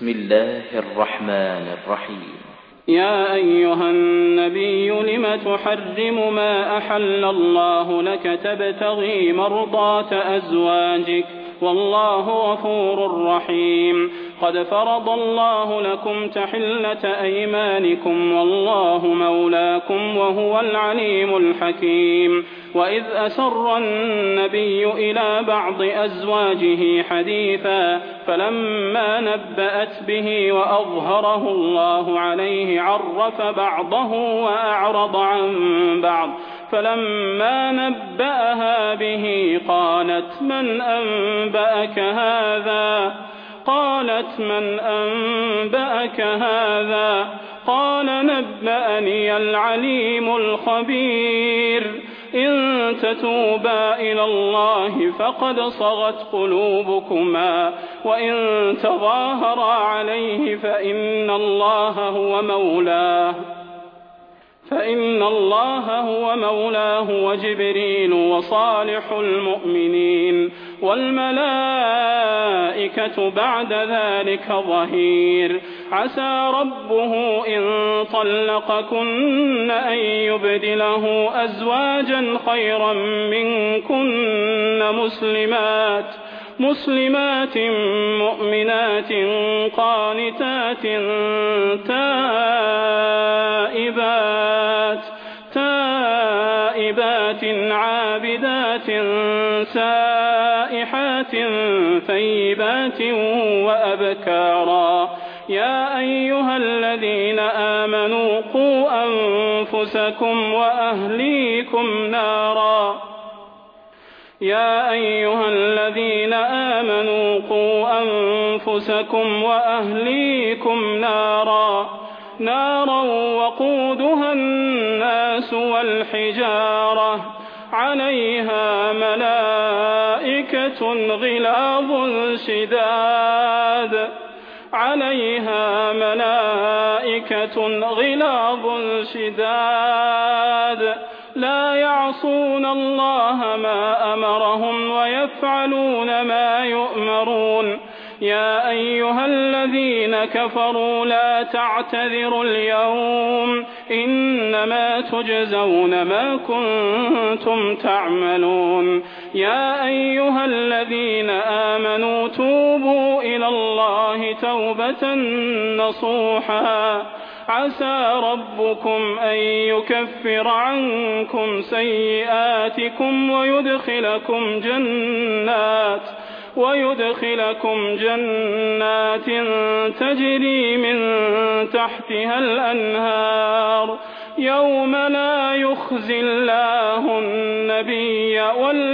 بسم الله الرحمن الرحيم. يا أيها النبي لم تحرم ما أحل الله لك تبتغي مرضات أزواجك والله غفور رحيم. قد فرض الله لكم تحلة أيمانكم والله مولاكم وهو العليم الحكيم. وإذ أسر النبي إلى بعض أزواجه حديثا فلما نبأت به وأظهره الله عليه عرف بعضه وأعرض عن بعض فلما نبأها به قالت من أنبأك هذا قال نبأني العليم الخبير. إن تتوبا إلى الله فقد صغت قلوبكما وإن تظاهرا عليه فإن الله هو مولاه وجبريل وصالح المؤمنين والملائكة بعد ذلك ظهير. عسى ربه إن طلقكن أن يبدله أزواجا خيرا منكن مسلمات مؤمنات قانتات تائبات عابدات سائحات ثيبات وأبكارا. يا أيها الذين آمنوا قوا أنفسكم وأهليكم نارا وقودها الناس والحجارة عليها ملائكة غلاظ شداد لا يعصون الله ما أمرهم ويفعلون ما يؤمرون. يا أيها الذين كفروا لا تعتذروا اليوم إنما تجزون ما كنتم تعملون. يا أيها الذين آمنوا توبوا إلى الله توبة نصوحا عسى ربكم أن يكفر عنكم سيئاتكم ويدخلكم جنات تجري من تحتها الأنهار يوم لا يخزي الله النبي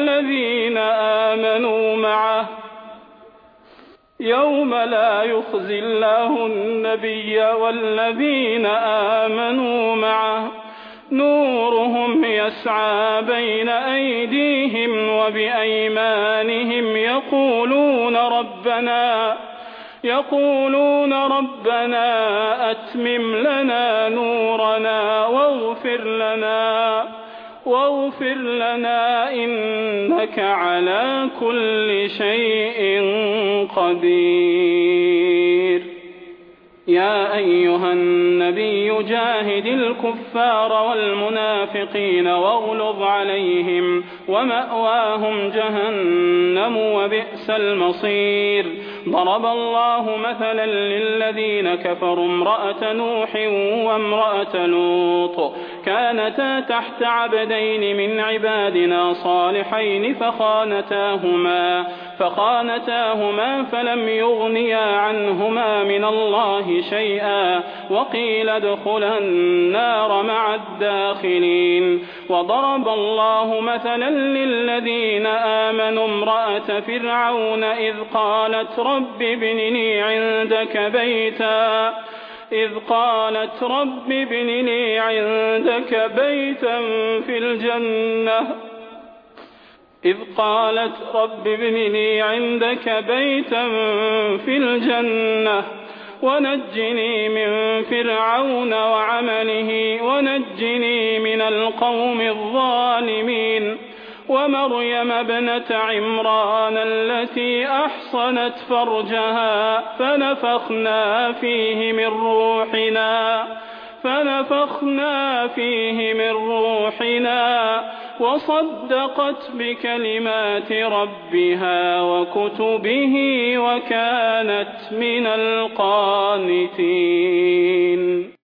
والذين آمنوا معه نورهم يسعى بين أيديهم وبأيمانهم يقولون ربنا أتمم لنا نورنا واغفر لنا إنك على كل شيء قدير. يا أيها النبي جاهد الكفار والمنافقين واغلظ عليهم ومأواهم جهنم وبئس المصير. ضرب الله مثلا للذين كفروا امرأة نوح وامرأة لوط كانتا تحت عبدين من عبادنا صالحين فخانتاهما فلم يغنيا عنهما من الله شيئا وقيل ادخلا النار مع الداخلين. وضرب الله مثلا للذين آمنوا امرأة فرعون إذ قالت رب ابن لي عندك بيتا في الجنة ونجني من فرعون وعمله ونجني من القوم الظالمين. ومريم ابنة عمران التي أحصنت فرجها فنفخنا فيه من روحنا وصدقت بكلمات ربها وكتبه وكانت من القانتين.